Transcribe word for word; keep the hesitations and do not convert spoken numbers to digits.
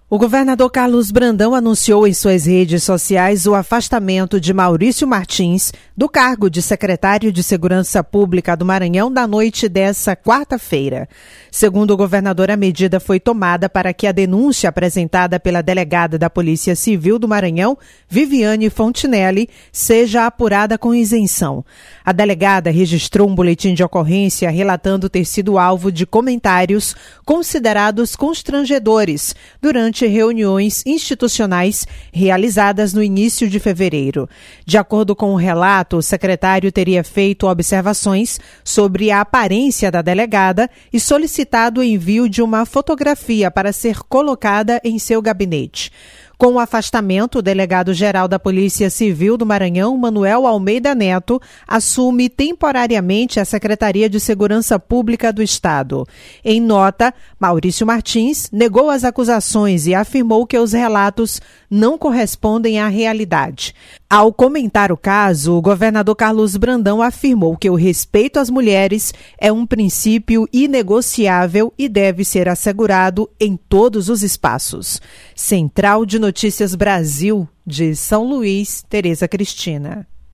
O governador Carlos Brandão anunciou em suas redes sociais o afastamento de Maurício Martins do cargo de secretário de Segurança Pública do Maranhão na noite dessa quarta-feira. Segundo o governador, a medida foi tomada para que a denúncia apresentada pela delegada da Polícia Civil do Maranhão, Viviane Fontinelli, seja apurada com isenção. A delegada registrou um boletim de ocorrência relatando ter sido alvo de comentários considerados constrangedores durante reuniões institucionais realizadas no início de fevereiro. De acordo com o relato, o secretário teria feito observações sobre a aparência da delegada e solicitado o envio de uma fotografia para ser colocada em seu gabinete. Com o afastamento, o delegado-geral da Polícia Civil do Maranhão, Manuel Almeida Neto, assume temporariamente a Secretaria de Segurança Pública do Estado. Em nota, Maurício Martins negou as acusações e afirmou que os relatos não correspondem à realidade. Ao comentar o caso, o governador Carlos Brandão afirmou que o respeito às mulheres é um princípio inegociável e deve ser assegurado em todos os espaços. Central de Notícias Brasil, de São Luís, Tereza Cristina.